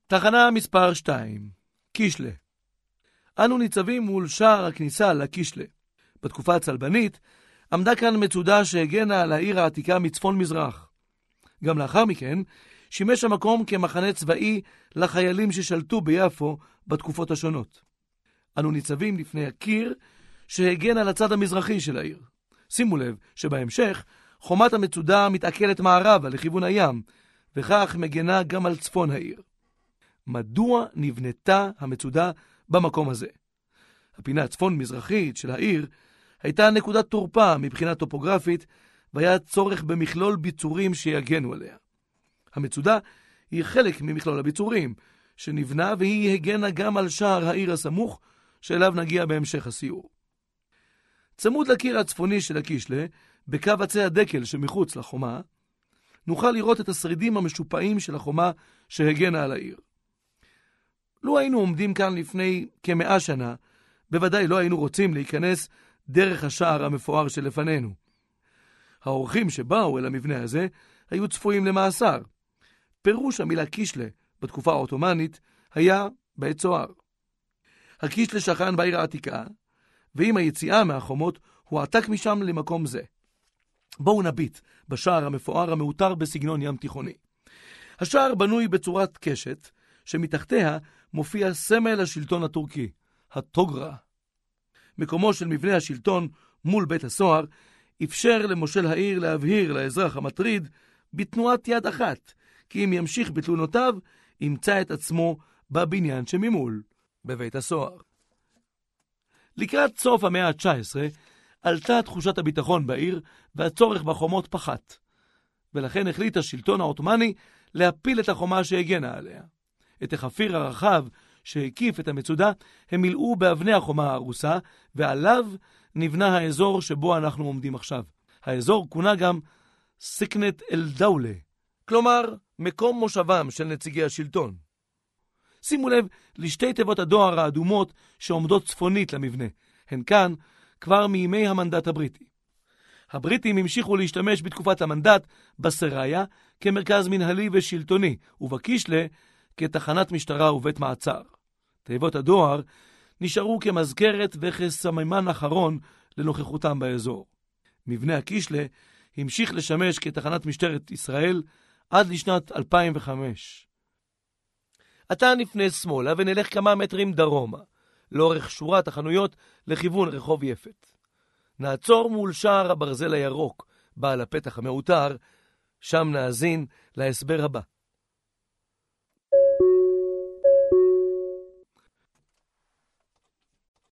תחנה מספר 2, קישלה. אנו ניצבים מול שער הכניסה לקישלה. בתקופה הצלבנית עמדה כאן מצודה שהגנה על העיר העתיקה מצפון מזרח. גם לאחר מכן שימש המקום כמחנה צבאי לחיילים ששלטו ביפו בתקופות השונות. אנו ניצבים לפני הקיר שהגן על הצד המזרחי של העיר. שימו לב שבהמשך חומת המצודה מתעכלת מערבה לכיוון הים, וכך מגנה גם על צפון העיר. מדוע נבנתה המצודה במקום הזה? הפינה הצפון-מזרחית של העיר הייתה נקודת תורפה מבחינה טופוגרפית, והיה צורך במכלול ביצורים שיגנו עליה. המצודה היא חלק ממכלול הביצורים שנבנה, והיא הגנה גם על שער העיר הסמוך, שאליו נגיע בהמשך הסיור. צמוד לקיר הצפוני של הקישלה, בקו עצי הדקל שמחוץ לחומה, נוכל לראות את השרידים המשופעים של החומה שהגנה על העיר. לו היינו עומדים כאן לפני כ100 שנה, בוודאי לא היינו רוצים להיכנס דרך השער המפואר שלפנינו. האורחים שבאו אל המבנה הזה היו צפויים למאסר. פירוש המילה קישלה בתקופה העות'מאנית היה בית סוהר. הקישלה שכן בעיר העתיקה, ועם היציאה מהחומות הוא עתק משם למקום זה. בואו נביט בשער המפואר המאותר בסגנון ים תיכוני. השער בנוי בצורת קשת, שמתחתיה מופיע סמל השלטון הטורקי, הטוגרה. מקומו של מבנה השלטון מול בית הסוהר אפשר למושל העיר להבהיר לאזרח המטריד בתנועת יד אחת, כי אם ימשיך בתלונותיו, ימצא את עצמו בבניין שממול, בבית הסוהר. לקראת סוף המאה ה-19 עלתה תחושת הביטחון בעיר, והצורך בחומות פחת, ולכן החליט השלטון העות'מאני להפיל את החומה שהגנה עליה. את החפיר הרחב שהקיף את המצודה הם מילאו באבני החומה הרוסה, ועליו נבנה האזור שבו אנחנו עומדים עכשיו. האזור כונה גם סקנת אל-דאולה, כלומר מקום מושבם של נציגי השלטון. שימו לב לשתי תיבות הדואר האדומות שעומדות צפונית למבנה. הן כאן כבר מימי המנדט הבריטי. הבריטים המשיכו להשתמש בתקופת המנדט בסריה כמרכז מנהלי ושלטוני, ובקישלה כתחנת משטרה ובית מעצר. תיבות הדואר נשארו כמזכרת וכסממן אחרון לנוכחותם באזור. מבנה הקישלה המשיך לשמש כתחנת משטרת ישראל עד לשנת 2005. עתה נפנה שמאלה ונלך כמה מטרים דרומה, לאורך שורת החנויות לכיוון רחוב יפת. נעצור מול שער הברזל הירוק, בעל הפתח המאותר, שם נאזין להסבר הבא.